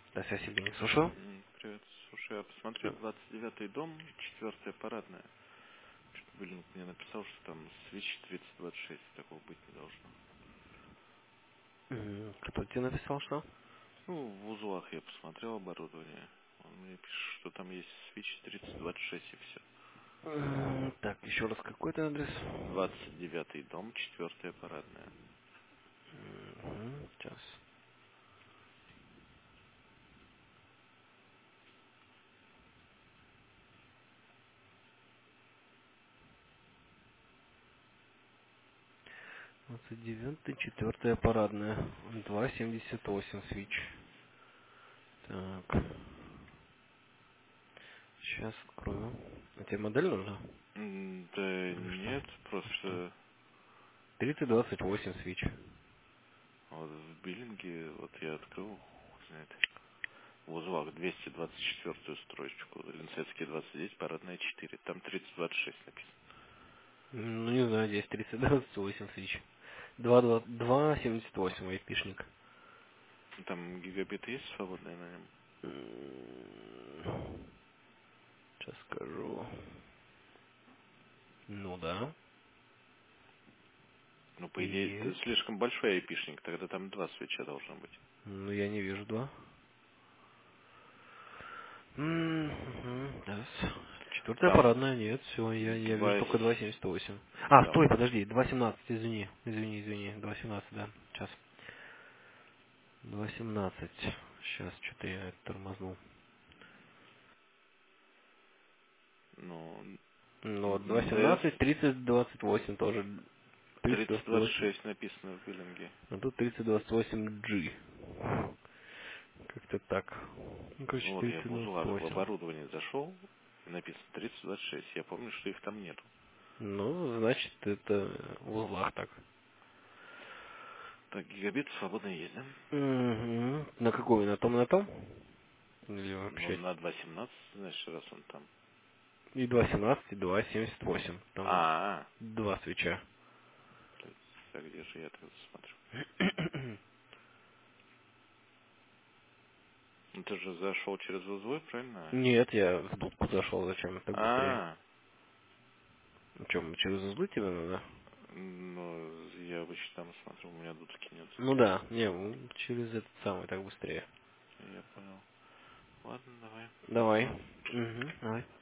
Да, я себе не слышал. Привет. Слушай, я посмотрел 29-й дом, 4-я парадная. Что-то Блин мне написал, что там свич 3026, такого быть не должно. Кто тебе написал, что? Ну, в узлах я посмотрел оборудование. Он мне пишет, что там есть свич 3026 и все. Так, еще раз, какой то адрес? 29-й дом, 4-я парадная. Сейчас. 29-й, 4-я парадная. 2,78 свич. Так. Сейчас открою. А тебе модель нужна? Да Или что? нет, Что? просто 3028 свич. вот в биллинге, вот я открыл, хуй знает, в узлах 224-ю строчку, Линцетский 29, парадная 4. Там 3026 написано. Ну, не знаю, здесь 3028 свич. 2,78 айпишник. Там гигабит есть свободный на нем? Сейчас скажу. Ну да. Ну, по идее, это Есть. слишком большой айпишник, тогда там два свеча должно быть. Ну, я не вижу два. Да. Четвертая Там парадная, нет, все, я вижу два... только 2,78. А, Там... стой, подожди, 2,17, извини, 2,17, да, сейчас. 2,17, сейчас, что-то я тормознул. Ну, Ну, вот, НДС 2,17, 30, 28 тоже, 30, 28. 3026 написано в биллинге. А тут 3028G. Как-то так. Ну, короче, Вот я в узлах в 3028. оборудование зашел, и написано 3026. Я помню, что их там нету. Ну, значит, это в узлах так. Так, гигабит свободно есть, да? Угу. На какой? На том, на том? Или Ну, вообще? на 2.17, значит, раз он там. И 2,17, и 2,78. Там А, два свеча. блядь, а где же я тогда смотрю? Ну, ты же зашел через узлы, правильно? Нет, я в дудку зашел. Зачем? Так быстрее. А, Ну, чем, через узлы тебе надо? ну, я обычно там смотрю, у меня дудки нет. Ну да, не, через этот самый так быстрее. Я понял. Ладно, давай. Давай. Пока. Угу, давай.